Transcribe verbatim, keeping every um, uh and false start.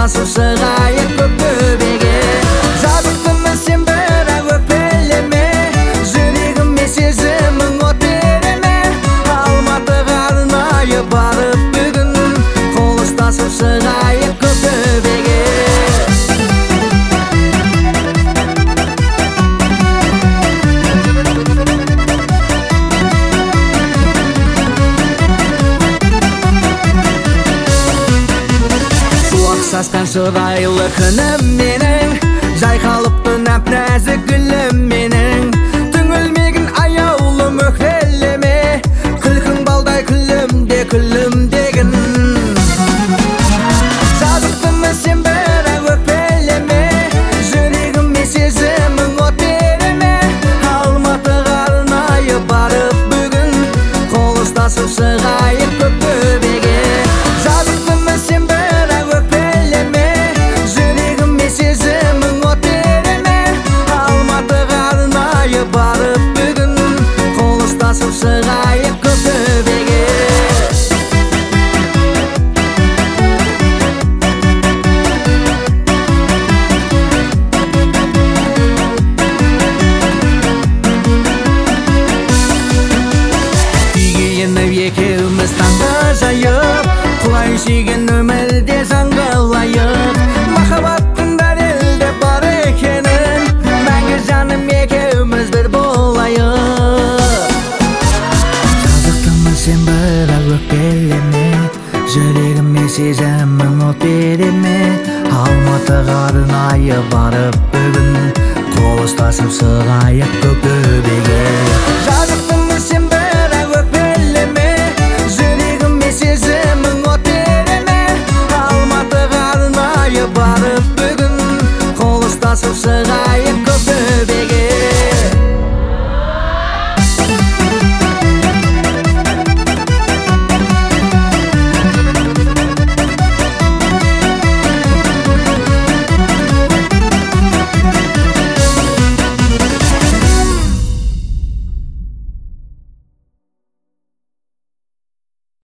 ұстасып шығайық көк төбеге. Жазықтымын сен бірақ өкпелеме, жүрегіме сезімің от береме. Алматыға арнайы барып бүгін, қол ұстасып шығайық көк төбеге. Сасқан шырайлы күнім менің, жайқалыпты нәп-нәзік гүлім менің. Түңілмегін аяулым өкпелеме, күлкің балдай күлімде күлімдегін. Жазықтымын сен бірақ өкпелеме, жүрегіме сезімің от береме. Алматыға арнайы барып бүгін, қол ұстасып шығайық көк төбеге. Жазықтымын сен бірақ өкпелеме, жүрегіме сезімің от береме. Алматыға арнайы барып бүгін, қол ұстасып шығайық көк төбеге. Еніп екеуміз таңға жайып, құлай сүйген өмірде жаңғылайық. Махаббаттың дәлелде бар екенін, мәңгі жаным екеуміз бір болайық. Жазықтымын сен бірақ өкпелеме, жүрегіме сезімің от береме. Алматыға арнайы барып бүгін, қол ұстасып шығайық көк төбеге.